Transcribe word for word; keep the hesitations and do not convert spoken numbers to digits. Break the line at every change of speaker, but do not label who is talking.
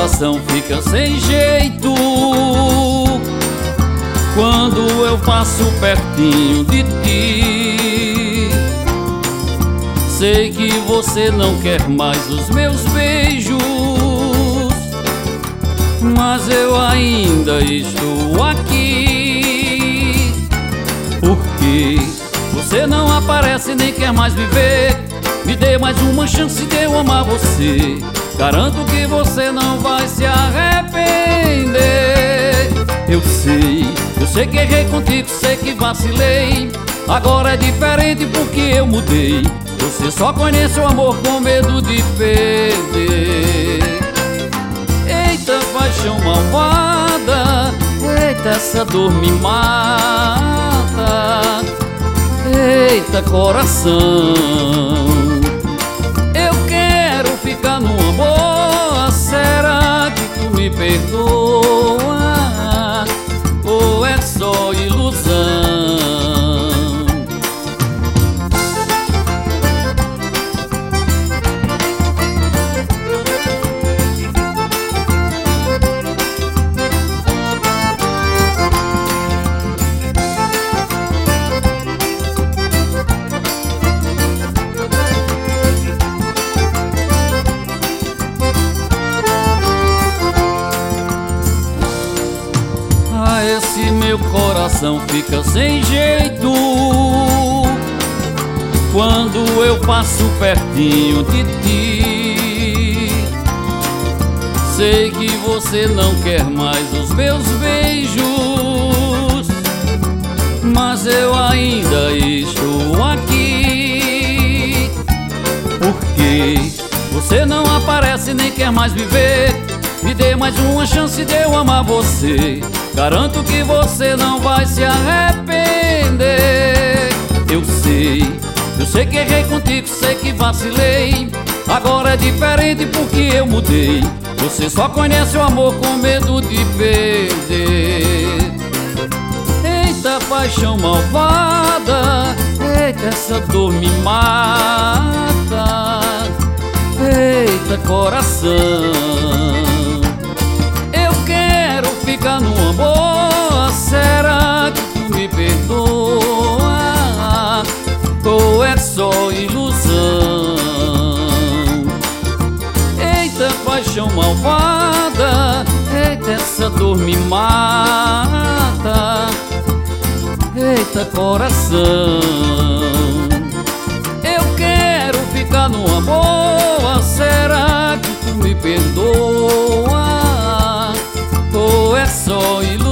coração fica sem jeito quando eu passo pertinho de ti. Sei que você não quer mais os meus beijos, mas eu ainda estou aqui. Porque você não aparece nem quer mais viver. Me dê mais uma chance de eu amar você. Garanto que você não vai se arrepender. Eu sei, eu sei que errei contigo, sei que vacilei. Agora é diferente porque eu mudei. Você só conhece o amor com medo de perder. Eita paixão malvada, eita essa dor me mata. Eita coração, eu quero ficar numa boa. Será que tu me perdoa ou é só ilusão? Esse meu coração fica sem jeito quando eu passo pertinho de ti. Sei que você não quer mais os meus beijos, mas eu ainda estou aqui. Porque você não aparece nem quer mais viver. Me dê mais uma chance de eu amar você. Garanto que você não vai se arrepender. Eu sei, eu sei que errei contigo, sei que vacilei. Agora é diferente porque eu mudei. Você só conhece o amor com medo de perder. Eita paixão malvada, eita essa dor me mata. Eita coração, ficar numa boa. Será que tu me perdoa ou é só ilusão? Eita paixão malvada, eita essa dor me mata. Eita coração, eu quero ficar numa boa. Será que tu me perdoa ou é só ilusão?